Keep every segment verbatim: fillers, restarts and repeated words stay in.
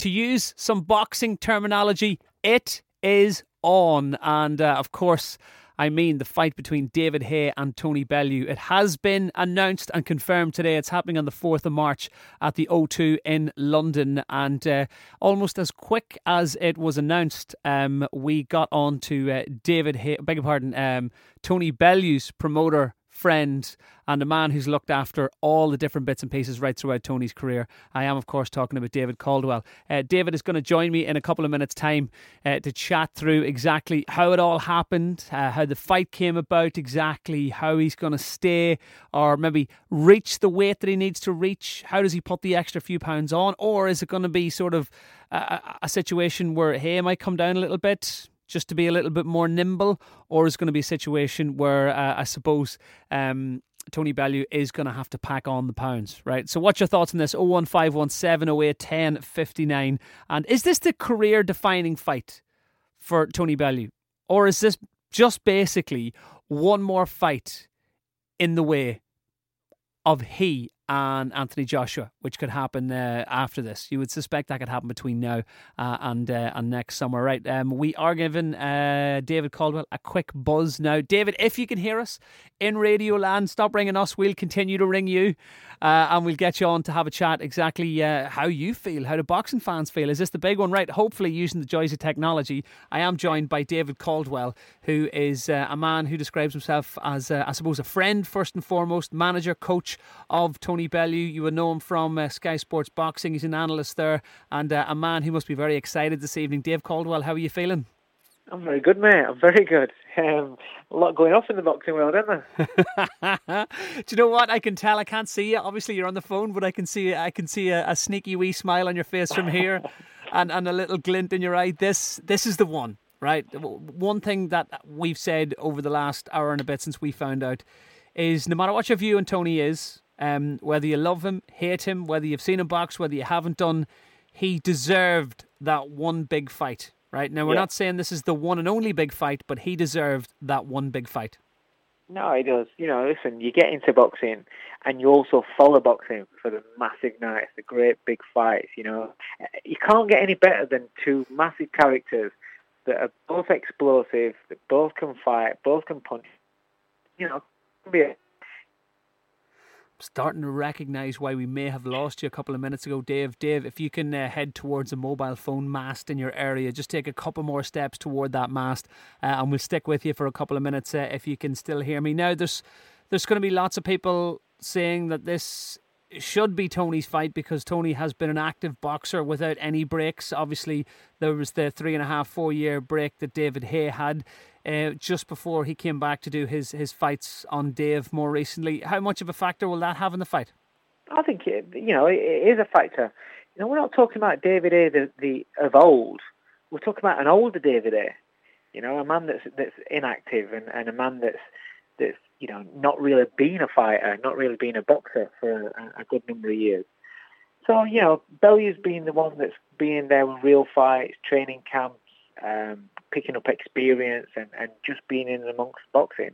to use some boxing terminology, it is on. And uh, of course, I mean the fight between David Haye and Tony Bellew. It has been announced and confirmed today. It's happening on the fourth of March at the O two in London. And uh, almost as quick as it was announced, um, we got on to uh, David Haye, beg your pardon, um, Tony Bellew's promoter, friend, and a man who's looked after all the different bits and pieces right throughout Tony's career. I am, of course, talking about David Caldwell. Uh, David is going to join me in a couple of minutes' time uh, to chat through exactly how it all happened, uh, how the fight came about, exactly how he's going to stay or maybe reach the weight that he needs to reach. How does he put the extra few pounds on? Or is it going to be sort of a, a situation where Haye might come down a little bit just to be a little bit more nimble, or is it going to be a situation where uh, I suppose um, Tony Bellew is going to have to pack on the pounds, right? So what's your thoughts on this? oh one five one seven oh eight one oh five nine. And is this the career-defining fight for Tony Bellew? Or is this just basically one more fight in the way of he and Anthony Joshua, which could happen uh, after this? You would suspect that could happen between now uh, and uh, and next summer, right? Um, we are giving uh, David Caldwell a quick buzz now. David, if you can hear us in Radio Land, stop ringing us. We'll continue to ring you uh, and we'll get you on to have a chat exactly uh, how you feel, how the boxing fans feel. Is this the big one? Right, hopefully using the joys of technology. I am joined by David Caldwell, who is uh, a man who describes himself as, uh, I suppose, a friend first and foremost, manager, coach of Tony Bellew. You would know him from uh, Sky Sports Boxing. He's an analyst there, and uh, a man who must be very excited this evening. Dave Caldwell, how are you feeling? I'm very good, mate. I'm very good. Um, a lot going off in the boxing world, isn't there? Do you know what? I can tell. I can't see you. Obviously, you're on the phone, but I can see. I can see a, a sneaky wee smile on your face from here, and, and a little glint in your eye. This this is the one, right? One thing that we've said over the last hour and a bit since we found out is no matter what your view on Tony is, um, whether you love him, hate him, whether you've seen him box, whether you haven't done, he deserved that one big fight. Right, now we're yeah. not saying this is the one and only big fight, but he deserved that one big fight. No, he does. You know, listen, you get into boxing and you also follow boxing for the massive nights, the great big fights, you know. You can't get any better than two massive characters that are both explosive, that both can fight, both can punch. You know, be a starting to recognise why we may have lost you a couple of minutes ago, Dave. Dave, if you can uh, head towards a mobile phone mast in your area, just take a couple more steps toward that mast uh, and we'll stick with you for a couple of minutes uh, if you can still hear me. Now, there's there's going to be lots of people saying that this should be Tony's fight because Tony has been an active boxer without any breaks. Obviously, there was the three and a half, four year break that David Haye had uh, just before he came back to do his, his fights on Dave more recently. How much of a factor will that have in the fight? I think, it, you know, it, it is a factor. You know, we're not talking about David Haye the, the, of old. We're talking about an older David Haye. You know, a man that's that's inactive and, and a man that's that's you know not really been a fighter, not really been a boxer for a, a good number of years. So you know, Bellew's been the one that's been there with real fights, training camps, um, picking up experience, and, and just being in amongst boxing.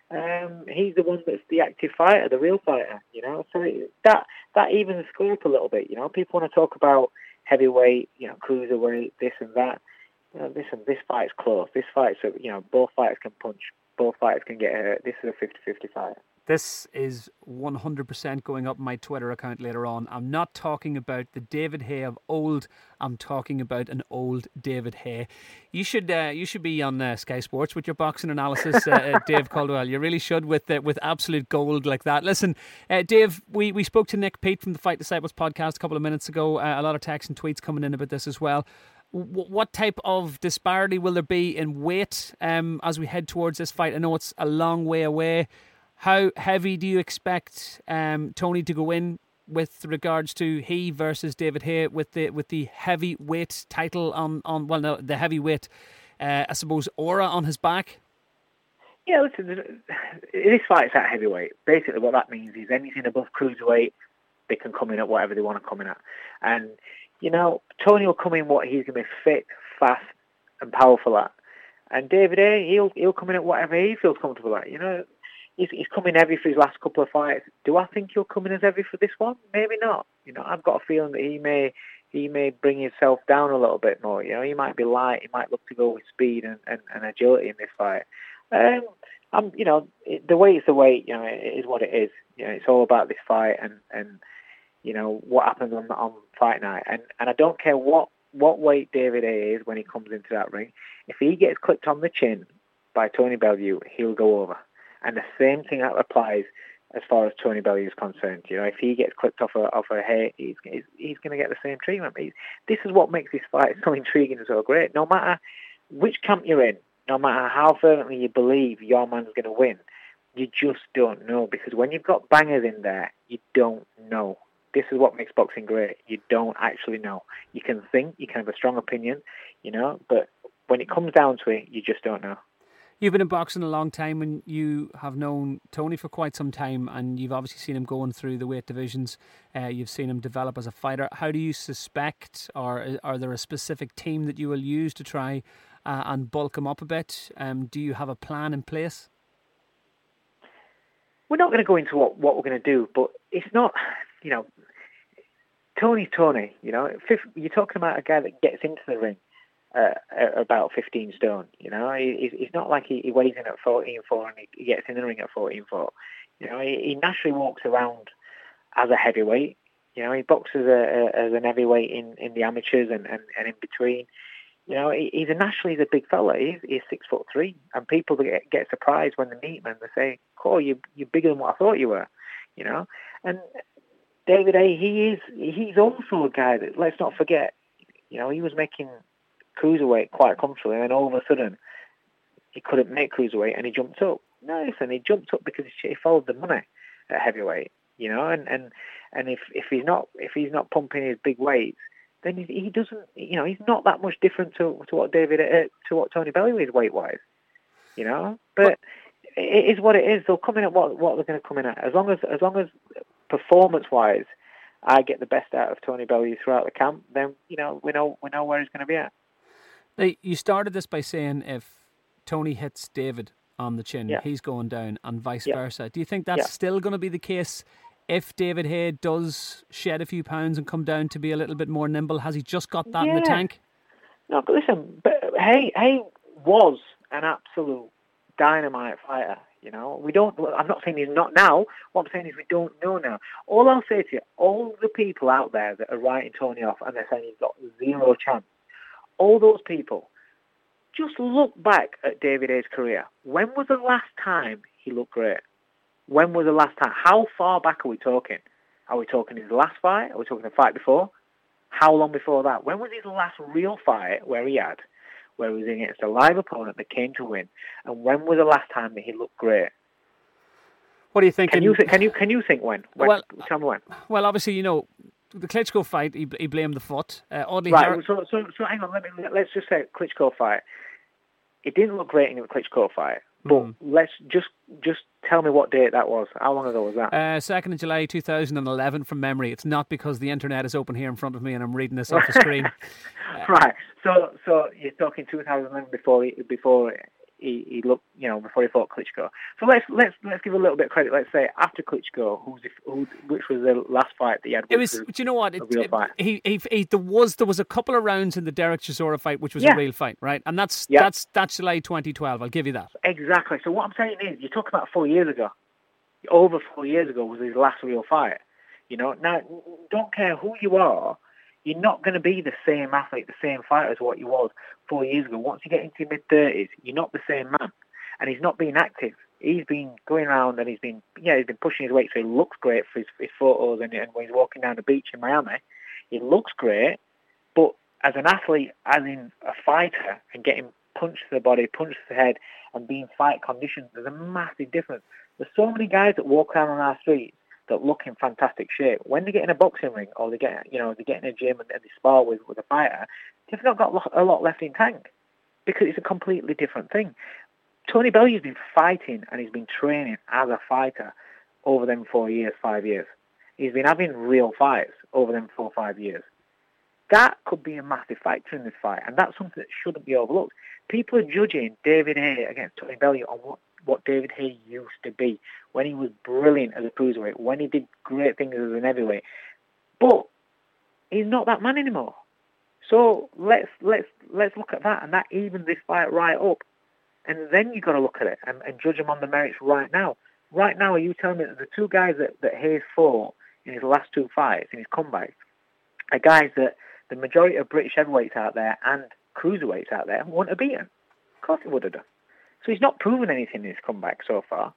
Um, he's the one that's the active fighter, the real fighter. You know, so that that evens the score up a little bit. You know, people want to talk about heavyweight, you know, cruiserweight, this and that. You know, listen, this fight's close. This fight's, you know, both fighters can punch. Both fighters can get hurt. This is a fifty-fifty fight. This is one hundred percent going up my Twitter account later on. I'm not talking about the David Haye of old. I'm talking about an old David Haye. You should uh, you should be on uh, Sky Sports with your boxing analysis, uh, uh, Dave Caldwell. You really should with uh, with absolute gold like that. Listen, uh, Dave, we, we spoke to Nick Pete from the Fight Disciples podcast a couple of minutes ago. Uh, a lot of texts and tweets coming in about this as well. What type of disparity will there be in weight um, as we head towards this fight? I know it's a long way away. How heavy do you expect um, Tony to go in with regards to he versus David Haye with the with the heavyweight title on, on well, no, the heavyweight, uh, I suppose, aura on his back? Yeah, listen, this fight's at heavyweight. Basically what that means is anything above cruiserweight, they can come in at whatever they want to come in at. And you know, Tony will come in what he's going to be fit, fast, and powerful at. And David Haye, he'll he'll come in at whatever he feels comfortable at. You know, he's he's coming heavy for his last couple of fights. Do I think he'll come in as heavy for this one? Maybe not. You know, I've got a feeling that he may he may bring himself down a little bit more. You know, he might be light. He might look to go with speed and, and, and agility in this fight. Um, I'm, you know, it, the weight's the weight. You know, it, it is what it is. You know, it's all about this fight and, and you know what happens on on fight night. And and I don't care what what weight David Haye is when he comes into that ring. If he gets clipped on the chin by Tony Bellew, he'll go over. And the same thing applies as far as Tony Bellew is concerned. You know, if he gets clipped off a off a Haye, he's he's, he's going to get the same treatment. He's, this is what makes this fight so intriguing and so great. No matter which camp you're in, no matter how fervently you believe your man's going to win, you just don't know, because when you've got bangers in there, you don't know. This is what makes boxing great. You don't actually know. You can think, you can have a strong opinion, you know, but when it comes down to it, you just don't know. You've been in boxing a long time and you have known Tony for quite some time, and you've obviously seen him going through the weight divisions. Uh, you've seen him develop as a fighter. How do you suspect, or are there a specific team that you will use to try uh, and bulk him up a bit? Um, do you have a plan in place? We're not going to go into what, what we're going to do, but it's not, you know, Tony's Tony. You know, you're talking about a guy that gets into the ring Uh, about fifteen stone. You know, he, he's not like he, he weighs in at fourteen four and he, he gets in the ring at fourteen four. You know, he, he naturally walks around as a heavyweight. You know, he boxes a, a, as an heavyweight in, in the amateurs and, and, and in between. You know, he, he's a naturally he's a big fella. He's, he's six foot three, and people get, get surprised when they meet him and they say, "Cool, you you're bigger than what I thought you were." You know, and David Haye, he is he's also a guy that, let's not forget. You know, he was making cruiserweight quite comfortably, and then all of a sudden he couldn't make cruiserweight and he jumped up. No, listen, he jumped up because he followed the money at heavyweight, you know, and, and, and if, if he's not if he's not pumping his big weights, then he, he doesn't, you know, he's not that much different to to what David uh, to what Tony Bellew is weight wise, you know. But it is what it is. They'll come in at what what they're going to come in at. As long as as long as performance wise, I get the best out of Tony Bellew throughout the camp, then you know we know we know where he's going to be at. Now, you started this by saying if Tony hits David on the chin, yeah. he's going down, and vice yeah. versa. Do you think that's yeah. still going to be the case if David Haye does shed a few pounds and come down to be a little bit more nimble? Has he just got that yeah. in the tank? No, but listen, but Haye, Haye was an absolute dynamite fighter. You know, we don't. I'm not saying he's not now. What I'm saying is we don't know now. All I'll say to you, all the people out there that are writing Tony off and they're saying he's got zero chance. All those people, just look back at David Haye's career. When was the last time he looked great? When was the last time? How far back are we talking? Are we talking his last fight? Are we talking the fight before? How long before that? When was his last real fight where he had, where he was against a live opponent that came to win? And when was the last time that he looked great? What do you think? Can you th- can you can you think when? when? Well, tell me when. Well, obviously, you know, the Klitschko fight, he, he blamed the foot. Uh, oddly, right. Har- so, so, so, hang on. Let me let's just say Klitschko fight. It didn't look great in the Klitschko fight, but mm. let's just just tell me what date that was. How long ago was that? Uh, second of July, two thousand and eleven, from memory. It's not because the internet is open here in front of me and I'm reading this off the screen. Uh, right. So, so you're talking two thousand eleven before he, before. He, he looked, you know, before he fought Klitschko. So let's let's let's give a little bit of credit. Let's say after Klitschko, who's who, which was the last fight that he had? It was. Do you know what? It, a real it, fight. He, he he there was there was a couple of rounds in the Derek Chisora fight, which was yeah. a real fight, right? And that's yeah. that's that's July twenty twelve. I'll give you that. Exactly. So what I'm saying is, you're talking about four years ago. Over four years ago was his last real fight. You know. Now, don't care who you are. You're not going to be the same athlete, the same fighter as what you was four years ago. Once you get into your mid-thirties, you're not the same man. And he's not been active. He's been going around and he's been, yeah, he's been pushing his weight, so he looks great for his, his photos and, and when he's walking down the beach in Miami. He looks great, but as an athlete, as in a fighter, and getting punched to the body, punched to the head, and being fight conditioned, there's a massive difference. There's so many guys that walk around on our streets that look in fantastic shape. When they get in a boxing ring or they get, you know, they get in a gym and, and they spar with, with a fighter, they've not got a lot left in tank because it's a completely different thing. Tony Bellew's been fighting and he's been training as a fighter over them four years, five years. He's been having real fights over them four or five years. That could be a massive factor in this fight, and that's something that shouldn't be overlooked. People are judging David Haye against Tony Bellew on what, what David Haye used to be, when he was brilliant as a cruiserweight, when he did great things as an heavyweight. But he's not that man anymore. So let's let's let's look at that, and that evens this fight right up. And then you've got to look at it and, and judge him on the merits right now. Right now, are you telling me that the two guys that, that Hayes fought in his last two fights, in his comeback, are guys that the majority of British heavyweights out there and cruiserweights out there wouldn't have beaten? Of course he would have done. So he's not proven anything in his comeback so far.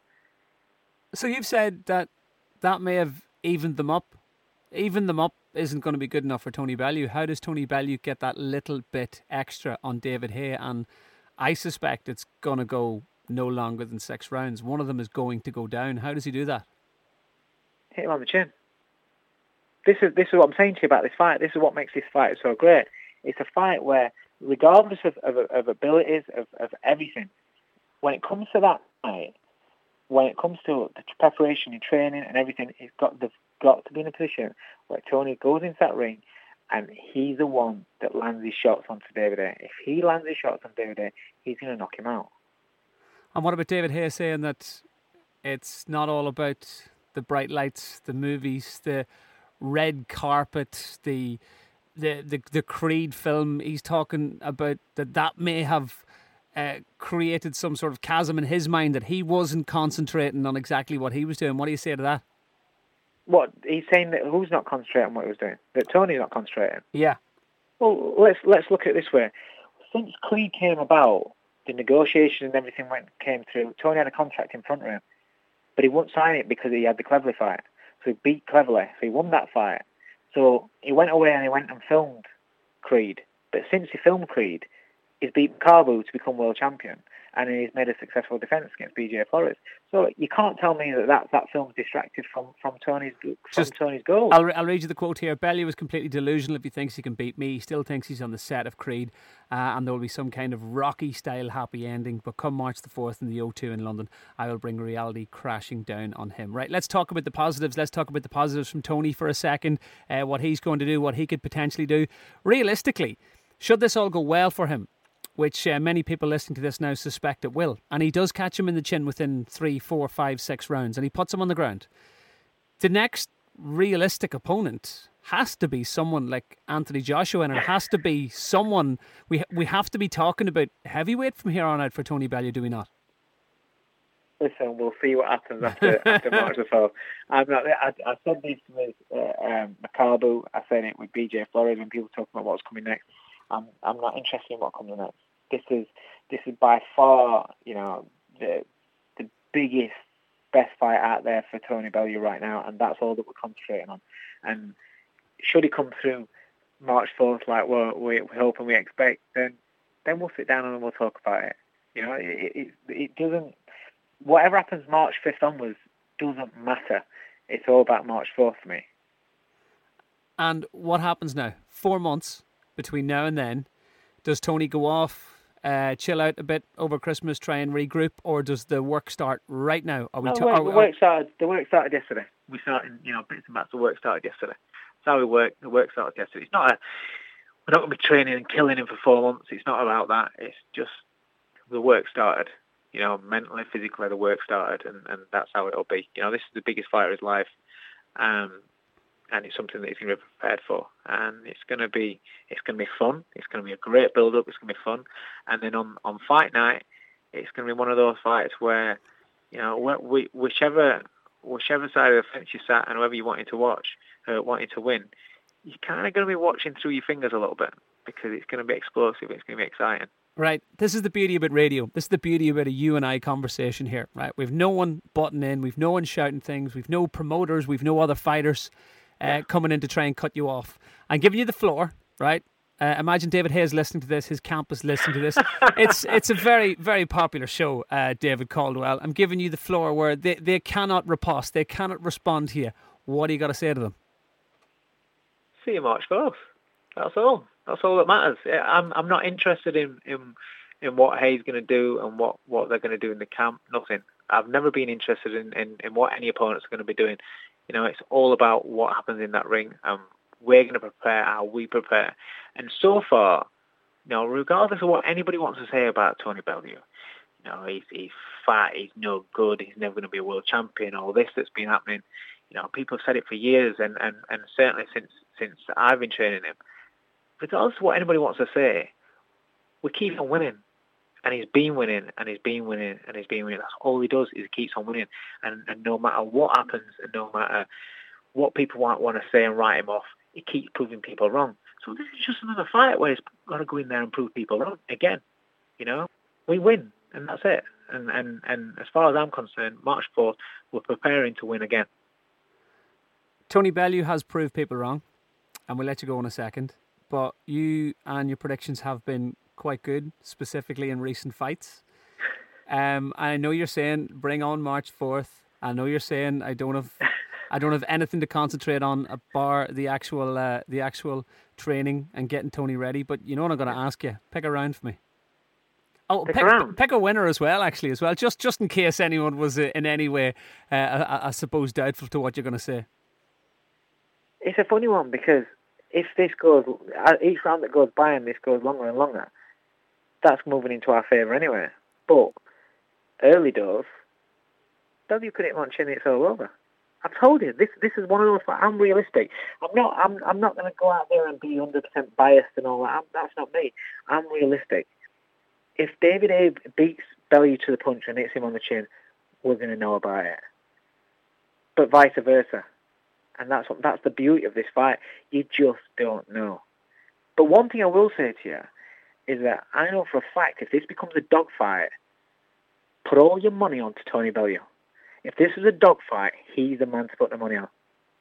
So you've said that that may have evened them up. Even them up isn't going to be good enough for Tony Bellew. How does Tony Bellew get that little bit extra on David Haye? And I suspect it's going to go no longer than six rounds. One of them is going to go down. How does he do that? Hit him on the chin. This is this is what I'm saying to you about this fight. This is what makes this fight so great. It's a fight where, regardless of, of, of abilities, of, of everything, when it comes to that fight, when it comes to the preparation and training and everything, it's got they've got to be in a position where Tony goes into that ring and he's the one that lands his shots onto David Haye. If he lands his shots on David Haye, he's going to knock him out. And what about David Haye saying that it's not all about the bright lights, the movies, the red carpet, the the the, the Creed film? He's talking about that that may have uh, created some sort of chasm in his mind, that he wasn't concentrating on exactly what he was doing. What do you say to that? What, he's saying that who's not concentrating on what he was doing? That Tony's not concentrating? Yeah. Well, let's let's look at it this way. Since Creed came about, the negotiation and everything went came through, Tony had a contract in front of him, but he wouldn't sign it because he had the Cleverly fight. So he beat Cleverly, so he won that fight. So he went away and he went and filmed Creed. But since he filmed Creed, he's beaten Carbu to become world champion, and he's made a successful defence against B J Flores. So you can't tell me that that, that film's distracted from, from Tony's from Just, Tony's goal. I'll, I'll read you the quote here. Bellew is completely delusional if he thinks he can beat me. He still thinks he's on the set of Creed, uh, and there will be some kind of Rocky-style happy ending. But come March the fourth in the O two in London, I will bring reality crashing down on him. Right, let's talk about the positives. Let's talk about the positives from Tony for a second. Uh, what he's going to do, what he could potentially do. Realistically, should this all go well for him, which uh, many people listening to this now suspect it will, and he does catch him in the chin within three, four, five, six rounds, and he puts him on the ground, the next realistic opponent has to be someone like Anthony Joshua, and it has to be someone, we we have to be talking about heavyweight from here on out for Tony Bellew, do we not? Listen, we'll see what happens after after March the fourth. I'm not. I, I said this with uh, um, Makabu. I said it with B J Flores when people talk about what's coming next. I'm I'm not interested in what comes next. This is this is by far, you know, the the biggest, best fight out there for Tony Bellew right now, and that's all that we're concentrating on. And should he come through March fourth like we're, we we hope and we expect, then then we'll sit down and we'll talk about it. You know, it it, it doesn't. Whatever happens March fifth onwards doesn't matter. It's all about March fourth for me. And what happens now? Four months between now and then. Does Tony go off, uh, chill out a bit over Christmas, try and regroup, or does the work start right now? Are we? No, Ta- work, are we the work started. The work started yesterday. We started, you know, bits and bats of work started yesterday. That's how we work. The work started yesterday. It's not a. We're not going to be training and killing him for four months. It's not about that. It's just the work started. You know, mentally, physically, the work started, and, and that's how it'll be. You know, this is the biggest fight of his life, um, and it's something that he's going to be prepared for. And it's going to be, it's going to be fun. It's going to be a great build-up. It's going to be fun. And then on, on fight night, it's going to be one of those fights where, you know, we, whichever whichever side of the fence you sat and whoever you wanted to watch, uh, wanted to win, you're kind of going to be watching through your fingers a little bit because it's going to be explosive. It's going to be exciting. Right. This is the beauty about radio. This is the beauty about a you and I conversation here, right? We've no one butting in. We've no one shouting things. We've no promoters. We've no other fighters uh, yeah. coming in to try and cut you off. I'm giving you the floor, right? Uh, imagine David Haye is listening to this. His camp is listening to this. it's it's a very, very popular show, uh, David Caldwell. I'm giving you the floor where they, they cannot riposte. They cannot respond to you. What do you got to say to them? See you March fourth. That's all. That's all that matters. I'm I'm not interested in in, in what Hayes going to do and what, what they're going to do in the camp. Nothing. I've never been interested in, in, in what any opponents are going to be doing. You know, it's all about what happens in that ring. Um, we're going to prepare how we prepare. And so far, you know, regardless of what anybody wants to say about Tony Bellew, you know, he's he's fat, he's no good, he's never going to be a world champion. All this that's been happening. You know, people have said it for years, and, and, and certainly since since I've been training him. Regardless of what anybody wants to say, we keep on winning. And he's been winning, and he's been winning, and he's been winning. That's all he does, is he keeps on winning. And, and no matter what happens, and no matter what people want, want to say and write him off, he keeps proving people wrong. So this is just another fight where he's got to go in there and prove people wrong again. You know, we win, and that's it. And and, and as far as I'm concerned, March fourth, we're preparing to win again. Tony Bellew has proved people wrong, and we'll let you go in a second. But you and your predictions have been quite good, specifically in recent fights. Um, I know you're saying bring on March fourth. I know you're saying I don't have, I don't have anything to concentrate on bar the actual, uh, the actual training and getting Tony ready. But you know what I'm going to ask you? Pick a round for me. Oh, pick, pick, a pick a winner as well, actually, as well, just just in case anyone was uh, in any way, uh, I, I suppose, doubtful to what you're going to say. It's a funny one because if this goes, each round that goes by and this goes longer and longer, that's moving into our favour anyway. But early doors, Bellew could hit Montchin, it's all over. I've told you, this this is one of those. I'm realistic. I'm not. I'm. I'm not going to go out there and be one hundred percent biased and all that. I'm, that's not me. I'm realistic. If David Abe beats Bellew to the punch and hits him on the chin, we're going to know about it. But vice versa, and that's what, that's the beauty of this fight. You just don't know. But one thing I will say to you is that I know for a fact if this becomes a dogfight, put all your money on to Tony Bellew. If this is a dogfight, he's the man to put the money on.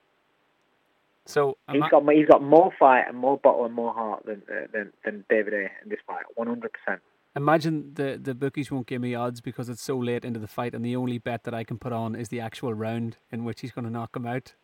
So he's I... got he's got more fight and more bottle and more heart than than, than David A in this fight, one hundred percent. Imagine the, the bookies won't give me odds because it's so late into the fight, and the only bet that I can put on is the actual round in which he's going to knock him out.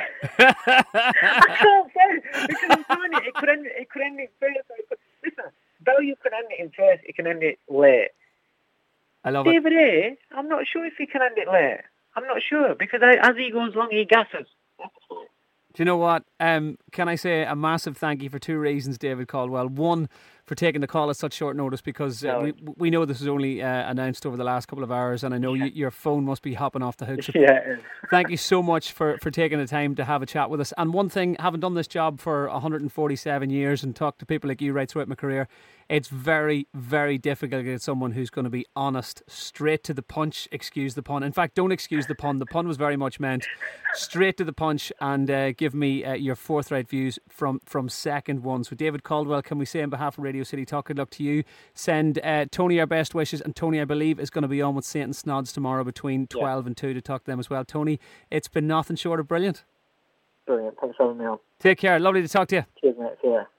I can't say because I'm telling you, it could end it could end it first. Listen, Bellew could end it in first. It can end it late. I love David it. A, I'm not sure if he can end it late. I'm not sure because I, as he goes along, he gasses. Do you know what? Um, can I say a massive thank you for two reasons, David Caldwell. One, for taking the call at such short notice because uh, no. we we know this was only uh, announced over the last couple of hours, and I know yeah. you, your phone must be hopping off the hook. So yeah. Thank you so much for, for taking the time to have a chat with us. And one thing, having done this job for one hundred forty-seven years and talked to people like you right throughout my career, it's very, very difficult to get someone who's going to be honest, straight to the punch, excuse the pun. In fact, don't excuse the pun. The pun was very much meant. Straight to the punch and uh, give me uh, your forthright views from, from second one. So David Caldwell, can we say on behalf of Radio City Talk, good luck to you. Send uh, Tony our best wishes, and Tony, I believe, is going to be on with Saint and Snods tomorrow between twelve yeah. and two to talk to them as well. Tony, it's been nothing short of brilliant. Brilliant. Thanks for having me on. Take care. Lovely to talk to you. Cheers, mate. See you.